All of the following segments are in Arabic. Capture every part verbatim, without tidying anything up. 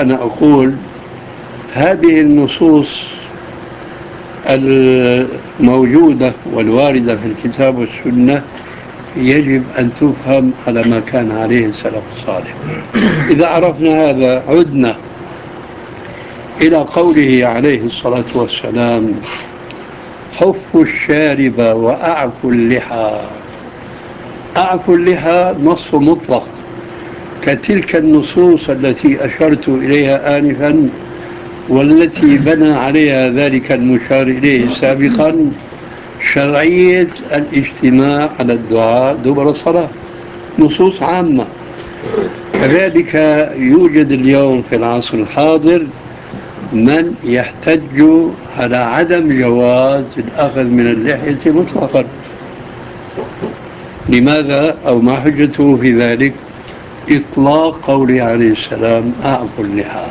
أنا أقول هذه النصوص الموجودة والواردة في الكتاب والسنة يجب أن تفهم على ما كان عليه السلف الصالح. إذا عرفنا هذا عدنا إلى قوله عليه الصلاة والسلام: حفوا الشارب وأعفوا اللحى. أعفوا اللحى نص مطلق كتلك النصوص التي أشرت إليها آنفا والتي بنى عليها ذلك المشار إليه سابقا شرعية الاجتماع على الدعاء دبر الصلاة، نصوص عامة. كذلك يوجد اليوم في العصر الحاضر من يحتج على عدم جواز الأخذ من اللحية مطلقا. لماذا أو ما حجته في ذلك؟ إطلاق قوله عليه السلام: أعفوا اللحى.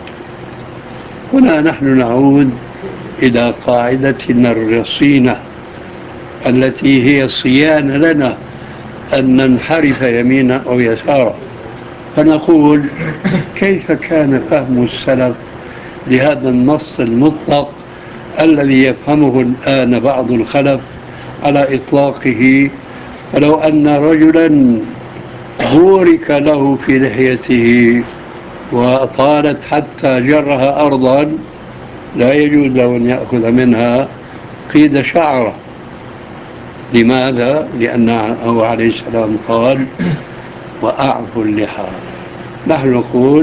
هنا نحن نعود إلى قاعدتنا الرصينة التي هي صيانة لنا أن ننحرف يمينا أو يسارا، فنقول: كيف كان فهم السلف لهذا النص المطلق الذي يفهمه الآن بعض الخلف على إطلاقه؟ فلو أن رجلا بورك له في لحيته وطالت حتى جرها أرضا لا يجوز له أن يأخذ منها قيد شعره. لماذا؟ لأنه عليه السلام قال: وأعفوا اللحى. نحن نقول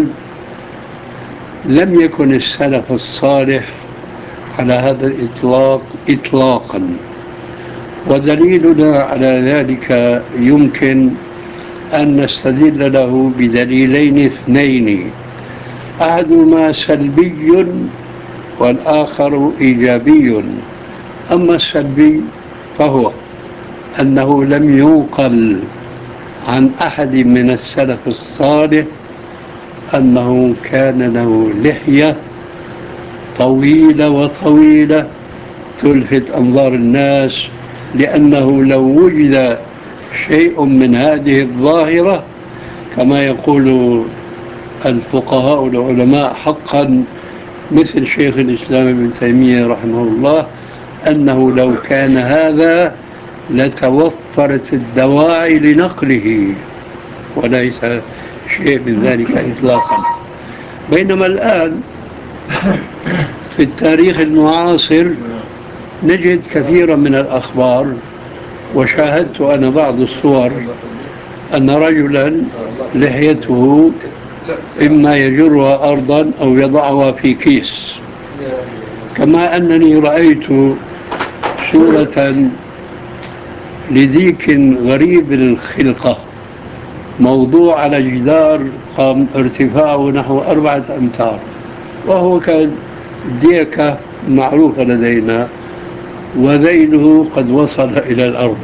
لم يكن السلف الصالح على هذا الإطلاق إطلاقا، ودليلنا على ذلك يمكن أن نستدل له بدليلين اثنين، أحدهما سلبي والآخر إيجابي. أما السلبي فهو أنه لم ينقل عن أحد من السلف الصالح أنه كان له لحية طويلة وطويلة تلفت أنظار الناس، لأنه لو وجد شيء من هذه الظاهرة كما يقول الفقهاء والعلماء حقا مثل شيخ الإسلام ابن تيمية رحمه الله، أنه لو كان هذا لتوفرت الدواعي لنقله، وليس شيء من ذلك إطلاقا. بينما الآن في التاريخ المعاصر نجد كثيرا من الأخبار، وشاهدت أنا بعض الصور، أن رجلا لحيته إما يجرها أرضا أو يضعها في كيس. كما أنني رأيت صورة لديك غريب الخلقة موضوع على جدار قام ارتفاعه نحو أربعة أمتار، وهو كان ديكة معروفة لدينا، وذيله قد وصل إلى الأرض.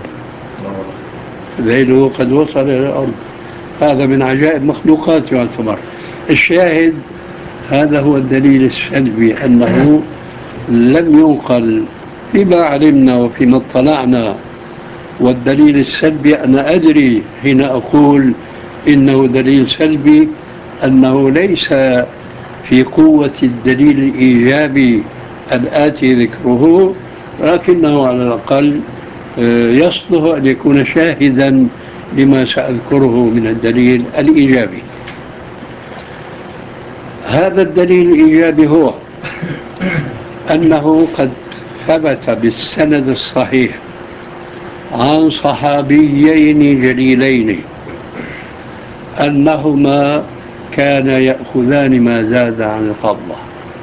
ذيله قد وصل إلى الأرض. هذا من عجائب مخلوقات يعتبر. الشاهد هذا هو الدليل السلبي، أنه لم ينقل فيما علمنا وفيما اطلعنا. والدليل السلبي أنا أدري حين أقول إنه دليل سلبي أنه ليس في قوة الدليل الإيجابي الآتي ذكره، لكنه على الأقل يصلح أن يكون شاهدا لما سأذكره من الدليل الإيجابي. هذا الدليل الإيجابي هو أنه قد ثبت بالسند الصحيح عن صحابيين جليلين أنهما كان يأخذان ما زاد عن القبضة،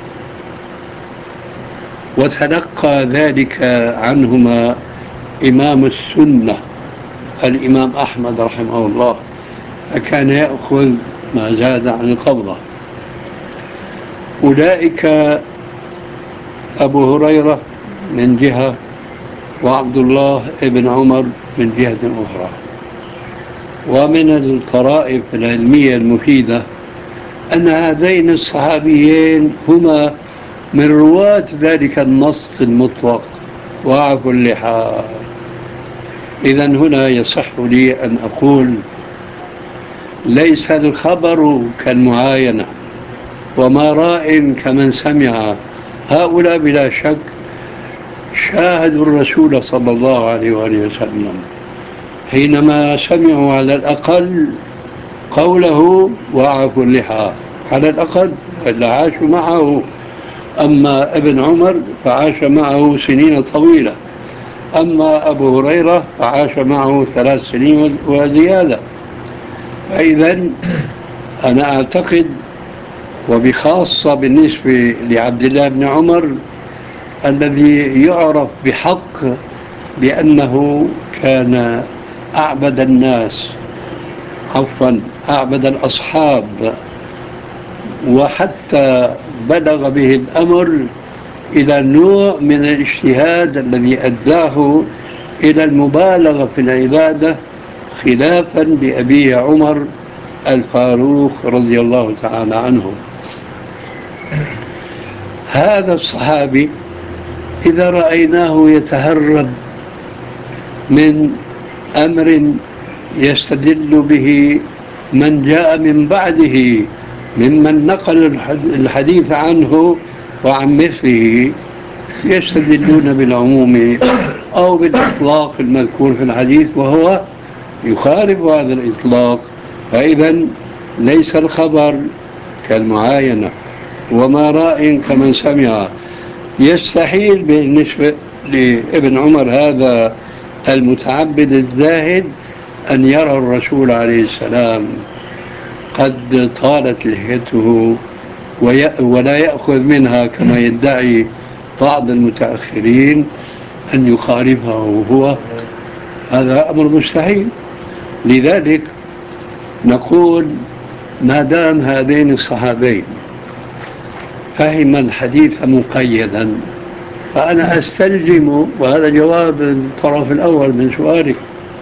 وتلقى ذلك عنهما إمام السنة الإمام أحمد رحمه الله، فكان يأخذ ما زاد عن القبضة. أولئك أبو هريرة من جهة، وعبد الله بن عمر من جهة أخرى. ومن الطرائف العلمية المفيدة أن هذين الصحابيين هما من رواة ذلك النص المطلق: وأعفوا اللحى. إذن هنا يصح لي أن أقول ليس الخبر كالمعاينة، وما راء كمن سمع. هؤلاء بلا شك شاهدوا الرسول صلى الله عليه وآله وسلم حينما سمعوا على الأقل قوله وأعفوا اللحى، على الأقل إلا عاشوا معه. أما ابن عمر فعاش معه سنين طويلة، أما أبو هريرة فعاش معه ثلاث سنين وزيادة. فإذا أنا أعتقد، وبخاصة بالنسبة لعبد الله بن عمر الذي يعرف بحق بأنه كان أعبد الناس، عفوا أعبد الأصحاب، وحتى بلغ به الأمر إلى نوع من الاجتهاد الذي أداه إلى المبالغة في العبادة، خلافا لأبيه عمر الفاروق رضي الله تعالى عنه. هذا الصحابي إذا رأيناه يتهرب من أمر يستدل به من جاء من بعده ممن نقل الحديث عنه وعن مثله، يستدلون بالعموم أو بالإطلاق المذكور في الحديث وهو يخالف هذا الإطلاق. فإذا ليس الخبر كالمعاينة، وما راء كمن سمع. يستحيل بالنسبة لابن عمر هذا المتعبد الزاهد أن يرى الرسول عليه السلام قد طالت لحيته ولا يأخذ منها كما يدعي بعض المتأخرين أن يخالفه هو، هذا أمر مستحيل. لذلك نقول ما دام هذين الصحابين فهم الحديث مقيدا، فأنا أستلزم، وهذا جواب الطرف الأول من سؤالك،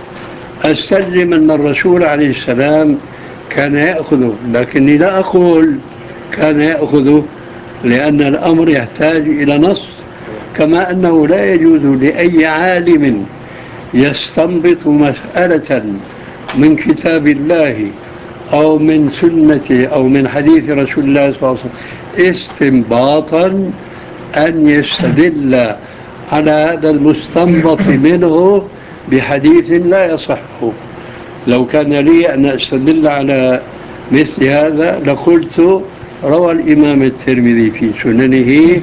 أستلزم أن الرسول عليه السلام كان يأخذه، لكني لا أقول كان يأخذه لأن الأمر يحتاج إلى نص، كما أنه لا يجوز لأي عالم يستنبط مسألة من كتاب الله أو من سنة أو من حديث رسول الله صلى الله عليه وسلم استنباطا أن يستدل على هذا المستنبط منه بحديث لا يصح. لو كان لي أن أستدل على مثل هذا لقلت روى الإمام الترمذي في سننه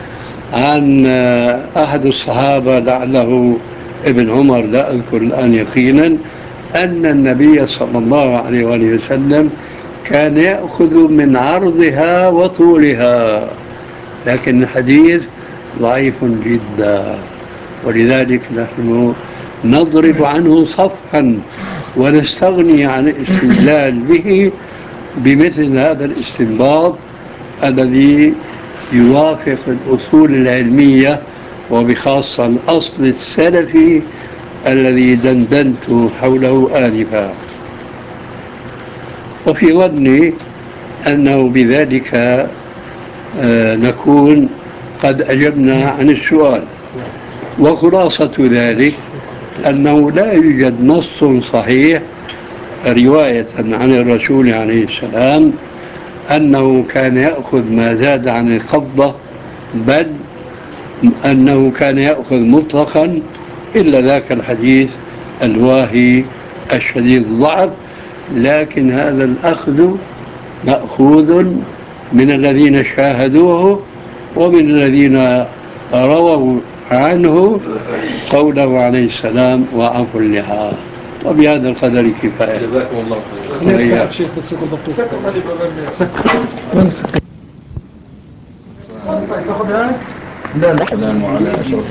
عن أحد الصحابة لعله ابن عمر لا أذكر الآن يقينا أن النبي صلى الله عليه وآله وسلم كان يأخذ من عرضها وطولها، لكن الحديث ضعيف جدا، ولذلك نحن نضرب عنه صفحا ونستغني عن الاستدلال به بمثل هذا الاستنباط الذي يوافق الأصول العلمية وبخاصة الأصل السلفي الذي دندنت حوله آنفا. وفي ظني أنه بذلك آه نكون قد أجبنا عن السؤال. وخلاصة ذلك أنه لا يوجد نص صحيح رواية عن الرسول عليه السلام أنه كان يأخذ ما زاد عن القبضة، بل أنه كان يأخذ مطلقا إلا ذاك الحديث الواهي الشديد الضعف. لكن هذا الأخذ مأخوذ من الذين شاهدوه ومن الذين رووا عنه قوله عليه السلام وعفوا اللحى. وبهذا القدر كفاية. جزاكم الله خيرا. شيخ بس يكون دقيق. السلام على أشرف